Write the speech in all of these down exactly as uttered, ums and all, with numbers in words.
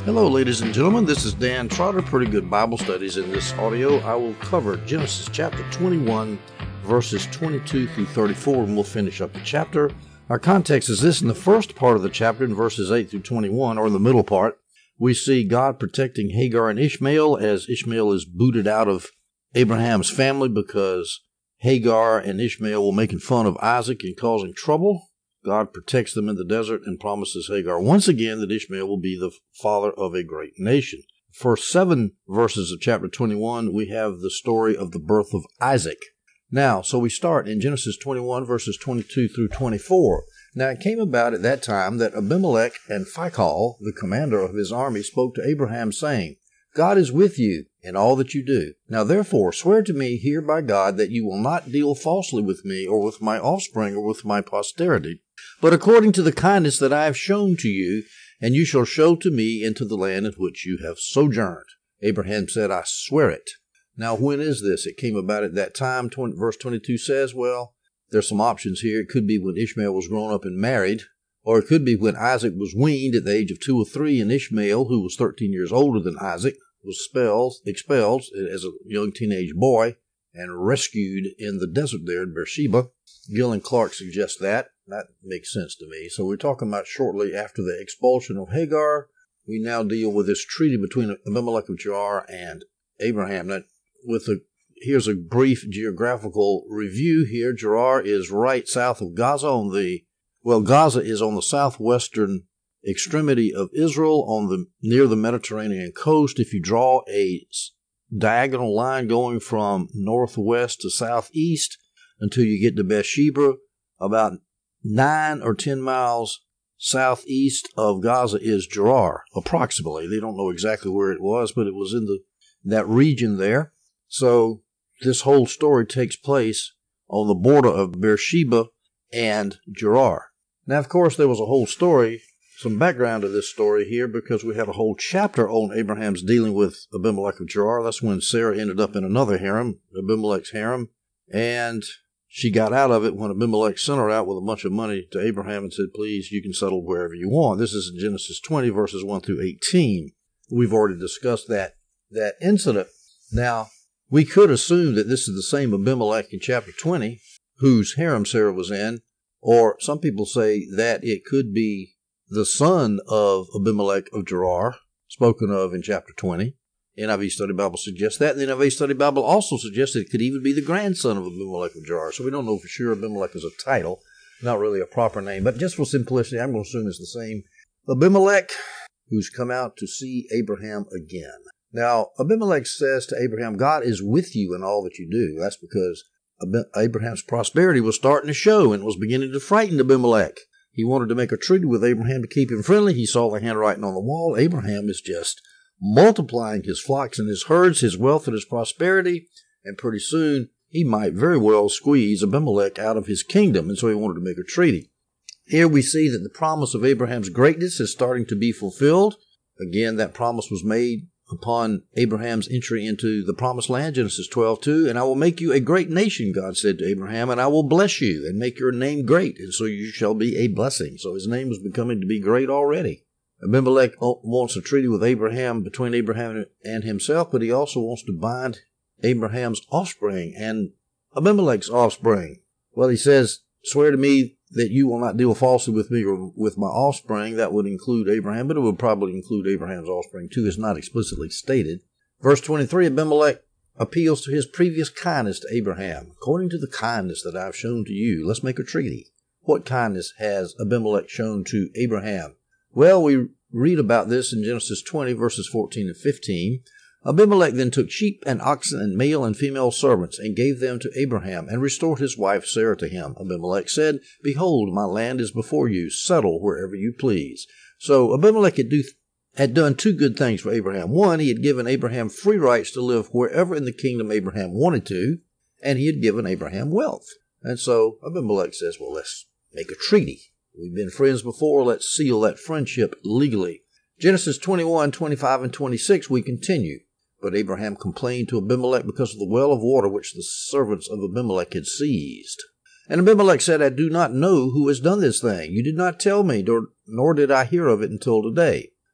Hello, ladies and gentlemen. This is Dan Trotter. Pretty Good Bible Studies. In this audio, I will cover Genesis chapter twenty-one, verses twenty-two through thirty-four, and we'll finish up the chapter. Our context is this. In the first part of the chapter, in verses eight through twenty-one, or in the middle part, we see God protecting Hagar and Ishmael as Ishmael is booted out of Abraham's family because Hagar and Ishmael were making fun of Isaac and causing trouble. God protects them in the desert and promises Hagar once again that Ishmael will be the father of a great nation. First seven verses of chapter twenty-one, we have the story of the birth of Isaac. Now, so we start in Genesis twenty-one, verses twenty-two through twenty-four. Now, it came about at that time that Abimelech and Phicol, the commander of his army, spoke to Abraham, saying, God is with you in all that you do. Now therefore swear to me here by God that you will not deal falsely with me or with my offspring or with my posterity, but according to the kindness that I have shown to you, and you shall show to me into the land in which you have sojourned. Abraham said, I swear it. Now when is this? It came about at that time. twenty, verse twenty-two says, well, there's some options here. It could be when Ishmael was grown up and married, or it could be when Isaac was weaned at the age of two or three, and Ishmael, who was thirteen years older than Isaac, was expelled, expelled as a young teenage boy and rescued in the desert there in Beersheba. Gill and Clark suggest that. That makes sense to me. So we're talking about shortly after the expulsion of Hagar. We now deal with this treaty between Abimelech of Gerar and Abraham. Now, with a, here's a brief geographical review here. Gerar is right south of Gaza on the Well, Gaza is on the southwestern extremity of Israel, on the near the Mediterranean coast. If you draw a diagonal line going from northwest to southeast until you get to Beersheba, about nine or ten miles southeast of Gaza is Gerar, approximately. They don't know exactly where it was, but it was in the that region there. So this whole story takes place on the border of Beersheba and Gerar. Now, of course, there was a whole story, some background to this story here, because we had a whole chapter on Abraham's dealing with Abimelech of Gerar. That's when Sarah ended up in another harem, Abimelech's harem, and she got out of it when Abimelech sent her out with a bunch of money to Abraham and said, please, you can settle wherever you want. This is in Genesis twenty, verses one through eighteen. We've already discussed that, that incident. Now, we could assume that this is the same Abimelech in chapter twenty, whose harem Sarah was in, or some people say that it could be the son of Abimelech of Gerar, spoken of in chapter twenty. N I V Study Bible suggests that. The N I V Study Bible also suggests that it could even be the grandson of Abimelech of Gerar. So we don't know for sure. Abimelech is a title, not really a proper name. But just for simplicity, I'm going to assume it's the same Abimelech who's come out to see Abraham again. Now, Abimelech says to Abraham, God is with you in all that you do. That's because Abraham's prosperity was starting to show and was beginning to frighten Abimelech. He wanted to make a treaty with Abraham to keep him friendly. He saw the handwriting on the wall. Abraham is just multiplying his flocks and his herds, his wealth and his prosperity, and pretty soon he might very well squeeze Abimelech out of his kingdom, and so he wanted to make a treaty. Here we see that the promise of Abraham's greatness is starting to be fulfilled. Again, that promise was made upon Abraham's entry into the promised land, Genesis twelve two, and I will make you a great nation, God said to Abraham, and I will bless you and make your name great, and so you shall be a blessing. So his name was becoming to be great already. Abimelech wants a treaty with Abraham, between Abraham and himself, but he also wants to bind Abraham's offspring and Abimelech's offspring. Well, he says, swear to me that you will not deal falsely with me or with my offspring. That would include Abraham, but it would probably include Abraham's offspring too. It's not explicitly stated. Verse twenty-three, Abimelech appeals to his previous kindness to Abraham. According to the kindness that I've shown to you, let's make a treaty. What kindness has Abimelech shown to Abraham? Well, we read about this in Genesis twenty, verses fourteen and fifteen. Abimelech then took sheep and oxen and male and female servants and gave them to Abraham and restored his wife Sarah to him. Abimelech said, behold, my land is before you. Settle wherever you please. So Abimelech had, do, had done two good things for Abraham. One, he had given Abraham free rights to live wherever in the kingdom Abraham wanted to, and he had given Abraham wealth. And so Abimelech says, well, let's make a treaty. We've been friends before. Let's seal that friendship legally. Genesis twenty-one, twenty-five, and twenty-six, we continue. But Abraham complained to Abimelech because of the well of water which the servants of Abimelech had seized. And Abimelech said, I do not know who has done this thing. You did not tell me, nor, nor did I hear of it until today.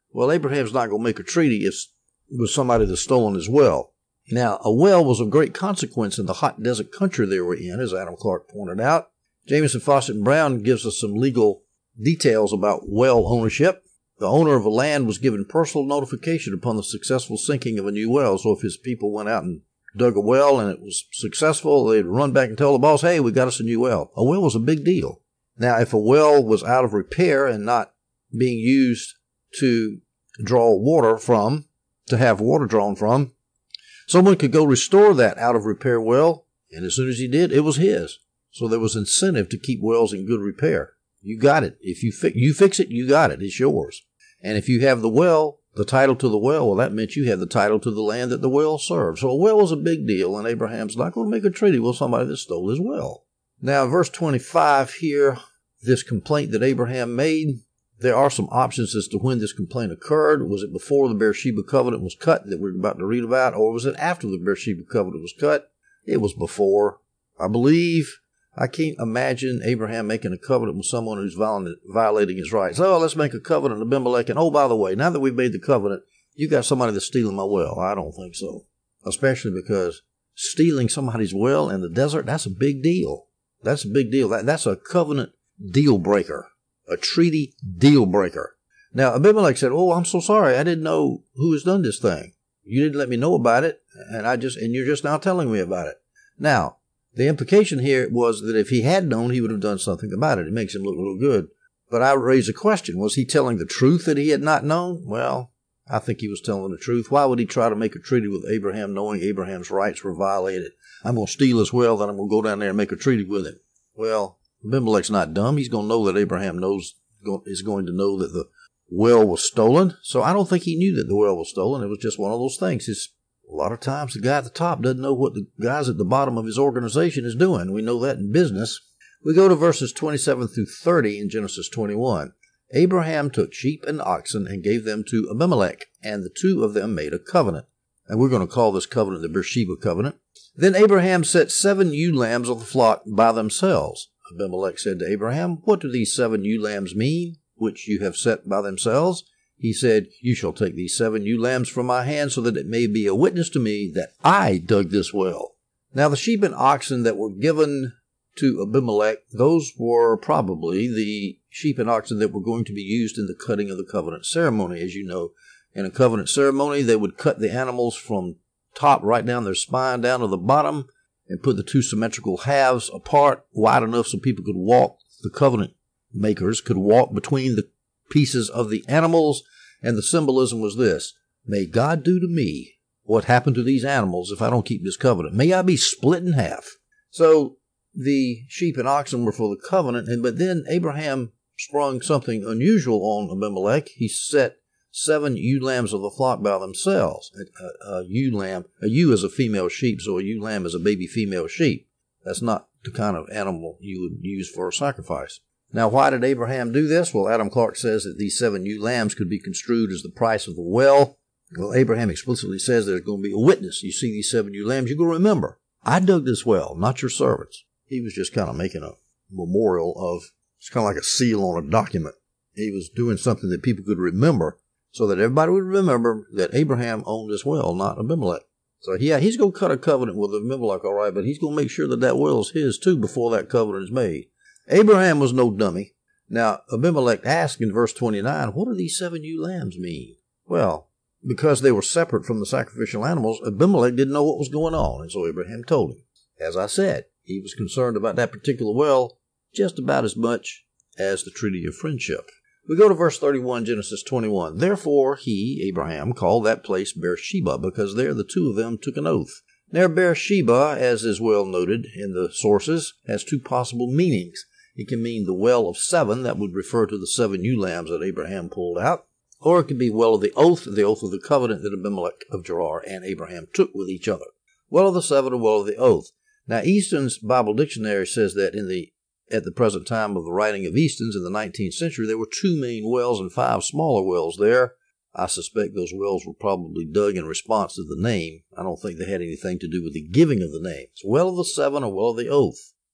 Well, Abraham's not going to make a treaty if, with somebody that's stolen his well. Now, a well was of great consequence in the hot desert country they were in, as Adam Clark pointed out. Jamieson, Fawcett, and Brown gives us some legal details about well ownership. The owner of a land was given personal notification upon the successful sinking of a new well. So if his people went out and dug a well and it was successful, they'd run back and tell the boss, hey, we got us a new well. A well was a big deal. Now, if a well was out of repair and not being used to draw water from, to have water drawn from, someone could go restore that out of repair well, and as soon as he did, it was his. So there was incentive to keep wells in good repair. You got it. If you, fi- you fix it, you got it. It's yours. And if you have the well, the title to the well, well, that meant you had the title to the land that the well served. So a well was a big deal, and Abraham's not going to make a treaty with somebody that stole his well. Now, verse twenty-five here, this complaint that Abraham made, there are some options as to when this complaint occurred. Was it before the Beersheba covenant was cut that we're about to read about, or was it after the Beersheba covenant was cut? It was before. I believe, I can't imagine Abraham making a covenant with someone who's violating his rights. Oh, let's make a covenant with Abimelech, and oh, by the way, now that we've made the covenant, you got somebody that's stealing my well. I don't think so. Especially because stealing somebody's well in the desert, that's a big deal. That's a big deal. That, that's a covenant deal breaker. A treaty deal breaker. Now, Abimelech said, oh, I'm so sorry. I didn't know who has done this thing. You didn't let me know about it, and I just and you're just now telling me about it. Now, the implication here was that if he had known, he would have done something about it. It makes him look a little good. But I raise a question. Was he telling the truth that he had not known? Well, I think he was telling the truth. Why would he try to make a treaty with Abraham knowing Abraham's rights were violated? I'm going to steal his well, then I'm going to go down there and make a treaty with him. Well, Abimelech's not dumb. He's going to know that Abraham knows is going to know that the well was stolen. So I don't think he knew that the well was stolen. It was just one of those things. It's, a lot of times the guy at the top doesn't know what the guys at the bottom of his organization is doing. We know that in business. We go to verses twenty-seven through thirty in Genesis twenty-one. Abraham took sheep and oxen and gave them to Abimelech, and the two of them made a covenant. And we're going to call this covenant the Beersheba covenant. Then Abraham set seven ewe lambs of the flock by themselves. Abimelech said to Abraham, what do these seven ewe lambs mean, which you have set by themselves? He said, you shall take these seven ewe lambs from my hand, so that it may be a witness to me that I dug this well. Now the sheep and oxen that were given to Abimelech, those were probably the sheep and oxen that were going to be used in the cutting of the covenant ceremony. As you know, in a covenant ceremony, they would cut the animals from top right down their spine down to the bottom and put the two symmetrical halves apart wide enough so people could walk, the covenant makers could walk between the pieces of the animals. And the symbolism was this: may God do to me what happened to these animals if I don't keep this covenant. May I be split in half. So the sheep and oxen were for the covenant, and but then Abraham sprung something unusual on Abimelech. He set seven ewe lambs of the flock by themselves. A, a, a ewe lamb, a ewe is a female sheep, so a ewe lamb is a baby female sheep. That's not the kind of animal you would use for a sacrifice. Now, why did Abraham do this? Well, Adam Clark says that these seven ewe lambs could be construed as the price of the well. Well, Abraham explicitly says there's going to be a witness. You see these seven ewe lambs, you're going to remember, I dug this well, not your servants. He was just kind of making a memorial of, it's kind of like a seal on a document. He was doing something that people could remember so that everybody would remember that Abraham owned this well, not Abimelech. So, yeah, he's going to cut a covenant with Abimelech, all right, but he's going to make sure that that well is his, too, before that covenant is made. Abraham was no dummy. Now, Abimelech asked in verse twenty-nine, what do these seven ewe lambs mean? Well, because they were separate from the sacrificial animals, Abimelech didn't know what was going on, and so Abraham told him. As I said, he was concerned about that particular well just about as much as the treaty of friendship. We go to verse thirty-one, Genesis twenty-one. Therefore he, Abraham, called that place Beersheba, because there the two of them took an oath. Now Beersheba, as is well noted in the sources, has two possible meanings. It can mean the well of seven, that would refer to the seven ewe lambs that Abraham pulled out. Or it could be well of the oath, the oath of the covenant that Abimelech of Gerar and Abraham took with each other. Well of the seven or well of the oath. Now Easton's Bible Dictionary says that in the at the present time of the writing of Easton's in the nineteenth century, there were two main wells and five smaller wells there. I suspect those wells were probably dug in response to the name. I don't think they had anything to do with the giving of the name. It's well of the seven or well of the oath.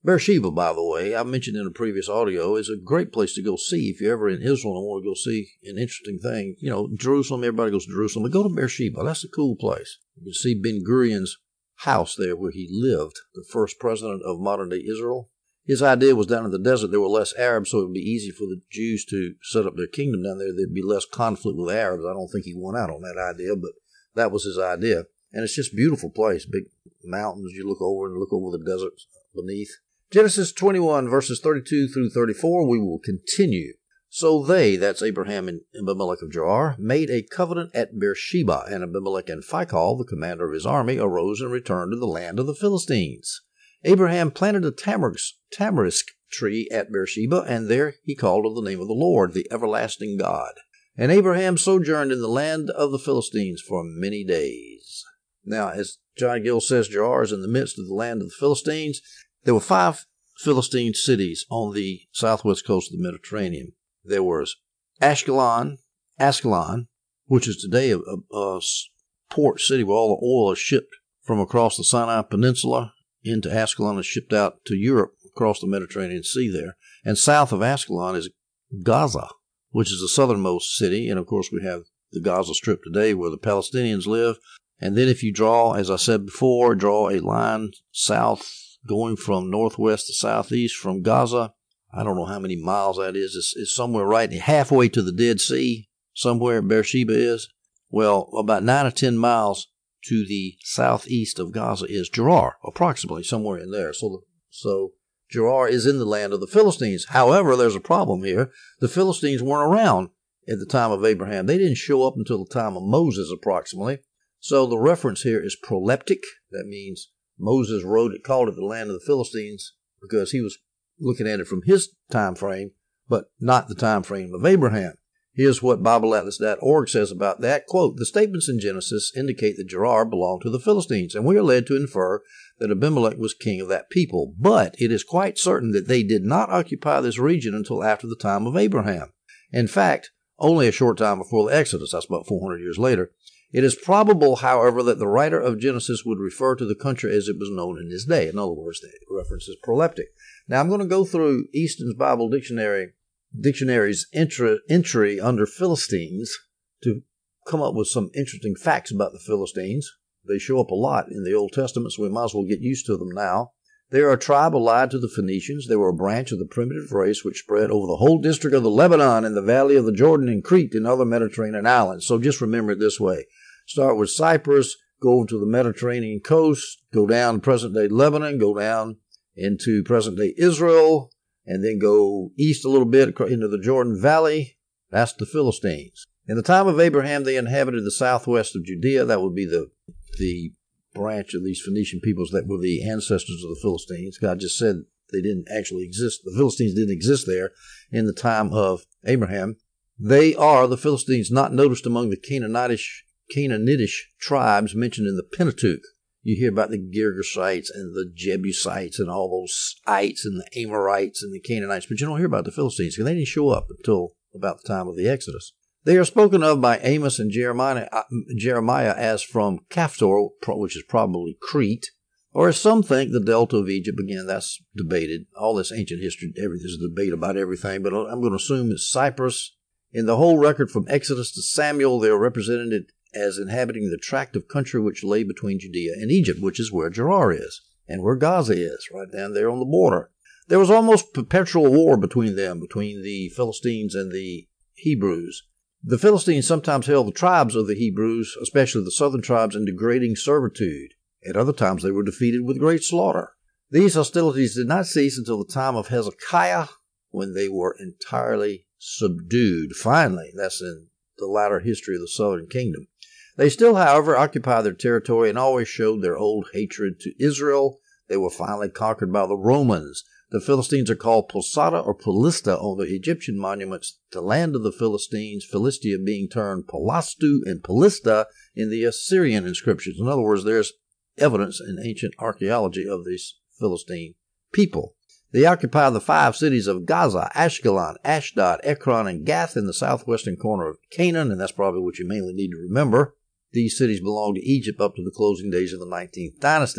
Beersheba, by the way, I mentioned in a previous audio, is a great place to go see if you're ever in Israel and want to go see an interesting thing. You know, Jerusalem, everybody goes to Jerusalem, but go to Beersheba. That's a cool place. You can see Ben Gurion's house there where he lived, the first president of modern-day Israel. His idea was down in the desert there were less Arabs, so it would be easy for the Jews to set up their kingdom down there. There'd be less conflict with Arabs. I don't think he won out on that idea, but that was his idea. And it's just a beautiful place. Big mountains you look over and look over the desert beneath. Genesis twenty-one, verses thirty-two through thirty-four, we will continue. So they, that's Abraham and Abimelech of Gerar, made a covenant at Beersheba, and Abimelech and Phicol, the commander of his army, arose and returned to the land of the Philistines. Abraham planted a tamarisk, tamarisk tree at Beersheba, and there he called on the name of the Lord, the everlasting God. And Abraham sojourned in the land of the Philistines for many days. Now, as John Gill says, Gerar is in the midst of the land of the Philistines. There were five Philistine cities on the southwest coast of the Mediterranean. There was Ashkelon, Ascalon, which is today a, a, a port city where all the oil is shipped from across the Sinai Peninsula into Ascalon and shipped out to Europe across the Mediterranean Sea there. And south of Ascalon is Gaza, which is the southernmost city. And, of course, we have the Gaza Strip today where the Palestinians live. And then if you draw, as I said before, draw a line south going from northwest to southeast from Gaza, I don't know how many miles that is. It's, it's somewhere right halfway to the Dead Sea, somewhere Beersheba is. Well, about nine or ten miles to the southeast of Gaza is Gerar, approximately somewhere in there. So, the, so Gerar is in the land of the Philistines. However, there's a problem here. The Philistines weren't around at the time of Abraham. They didn't show up until the time of Moses, approximately. So the reference here is proleptic. That means Moses wrote it, called it the land of the Philistines because he was looking at it from his time frame, but not the time frame of Abraham. Here's what Bible Atlas dot org says about that. Quote, the statements in Genesis indicate that Gerar belonged to the Philistines, and we are led to infer that Abimelech was king of that people. But it is quite certain that they did not occupy this region until after the time of Abraham. In fact, only a short time before the Exodus, that's about four hundred years later. It is probable, however, that the writer of Genesis would refer to the country as it was known in his day. In other words, the reference is proleptic. Now, I'm going to go through Easton's Bible Dictionary, Dictionary's entry, entry under Philistines to come up with some interesting facts about the Philistines. They show up a lot in the Old Testament, so we might as well get used to them now. They are a tribe allied to the Phoenicians. They were a branch of the primitive race which spread over the whole district of the Lebanon and the valley of the Jordan and Crete and other Mediterranean islands. So just remember it this way. Start with Cyprus, go over to the Mediterranean coast, go down present-day Lebanon, go down into present-day Israel, and then go east a little bit into the Jordan Valley. That's the Philistines. In the time of Abraham, they inhabited the southwest of Judea. That would be the, the branch of these Phoenician peoples that were the ancestors of the Philistines. God just said they didn't actually exist. The Philistines didn't exist there in the time of Abraham. They are, the Philistines, not noticed among the Canaanitish Canaanitish tribes mentioned in the Pentateuch. You hear about the Girgashites and the Jebusites and all those ites and the Amorites and the Canaanites, but you don't hear about the Philistines because they didn't show up until about the time of the Exodus. They are spoken of by Amos and Jeremiah, uh, Jeremiah as from Caphtor, which is probably Crete, or as some think, the Delta of Egypt. Again, that's debated. All this ancient history, there's a debate about everything, but I'm going to assume it's Cyprus. In the whole record from Exodus to Samuel, they are represented as inhabiting the tract of country which lay between Judea and Egypt, which is where Gerar is, and where Gaza is, right down there on the border. There was almost perpetual war between them, between the Philistines and the Hebrews. The Philistines sometimes held the tribes of the Hebrews, especially the southern tribes, in degrading servitude. At other times they were defeated with great slaughter. These hostilities did not cease until the time of Hezekiah, when they were entirely subdued. Finally, that's in the latter history of the southern kingdom. They still, however, occupied their territory and always showed their old hatred to Israel. They were finally conquered by the Romans. The Philistines are called Posada or Polista on the Egyptian monuments, the land of the Philistines, Philistia being termed Palastu and Polista in the Assyrian inscriptions. In other words, there's evidence in ancient archaeology of these Philistine people. They occupy the five cities of Gaza, Ashkelon, Ashdod, Ekron, and Gath in the southwestern corner of Canaan, and that's probably what you mainly need to remember. These cities belonged to Egypt up to the closing days of the nineteenth dynasty.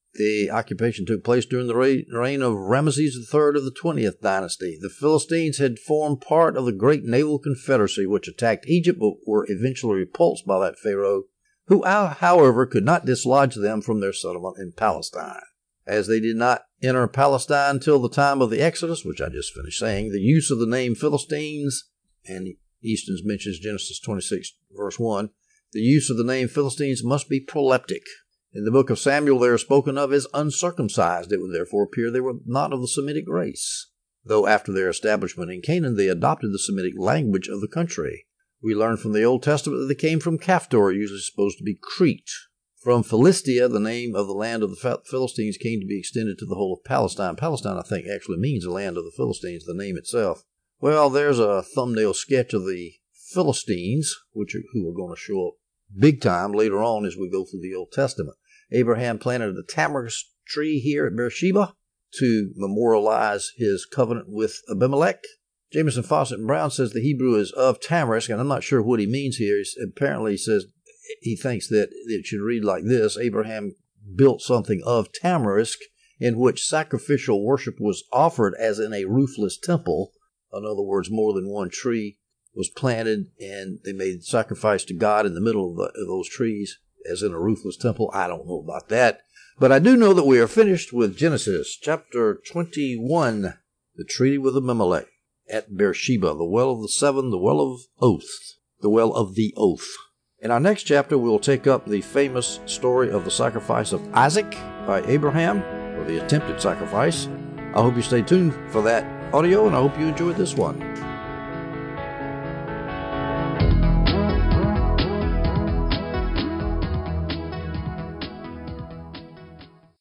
The occupation took place during the reign of Ramesses the third of the twentieth dynasty. The Philistines had formed part of the great naval confederacy which attacked Egypt, but were eventually repulsed by that pharaoh, who, however, could not dislodge them from their settlement in Palestine. As they did not enter Palestine until the time of the Exodus, which I just finished saying, the use of the name Philistines, and Easton's mentions Genesis twenty-six, verse one, the use of the name Philistines must be proleptic. In the book of Samuel, they are spoken of as uncircumcised. It would therefore appear they were not of the Semitic race, though after their establishment in Canaan they adopted the Semitic language of the country. We learn from the Old Testament that they came from Caphtor, usually supposed to be Crete. From Philistia, the name of the land of the Philistines came to be extended to the whole of Palestine. Palestine, I think, actually means the land of the Philistines, the name itself. Well, there's a thumbnail sketch of the Philistines, which are, who are going to show up big time later on as we go through the Old Testament. Abraham planted a tamarisk tree here at Beersheba to memorialize his covenant with Abimelech. Jameson, Fawcett, and Brown says the Hebrew is of tamarisk, and I'm not sure what he means here. He apparently says he thinks that it should read like this: Abraham built something of tamarisk in which sacrificial worship was offered as in a roofless temple. In other words, more than one tree was planted, and they made sacrifice to God in the middle of, the, of those trees, as in a roofless temple. I don't know about that. But I do know that we are finished with Genesis chapter twenty-one, the treaty with Abimelech at Beersheba, the well of the seven, the well of oath, the well of the oath. In our next chapter, we will take up the famous story of the sacrifice of Isaac by Abraham, or the attempted sacrifice. I hope you stay tuned for that audio, and I hope you enjoyed this one.